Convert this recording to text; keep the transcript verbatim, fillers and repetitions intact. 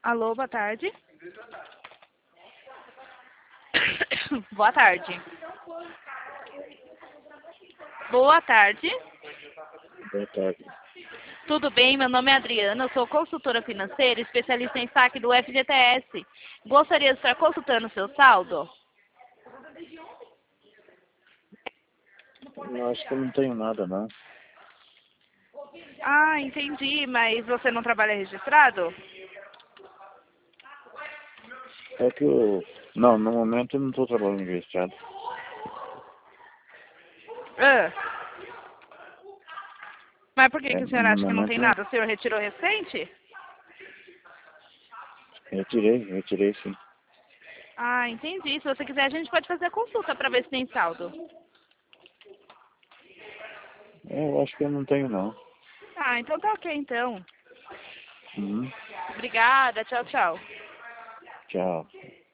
Alô, boa tarde. Boa tarde. Boa tarde. Boa tarde. Tudo bem? Meu nome é Adriana, eu sou consultora financeira, especialista em saque do F G T S. Gostaria de estar consultando o seu saldo? Eu acho que eu não tenho nada, não. Ah, entendi, mas você não trabalha registrado? É que eu... Não, no momento eu não estou trabalhando registrado. Ah. Mas por que, É, que o senhor no acha que não tem momento nada? O senhor retirou recente? eu retirei, retirei sim. Ah, entendi. Se você quiser, a gente pode fazer a consulta para ver se tem saldo. É, eu acho que eu não tenho, não. Ah, então tá ok, então. Uhum. Obrigada, tchau, tchau. Tchau.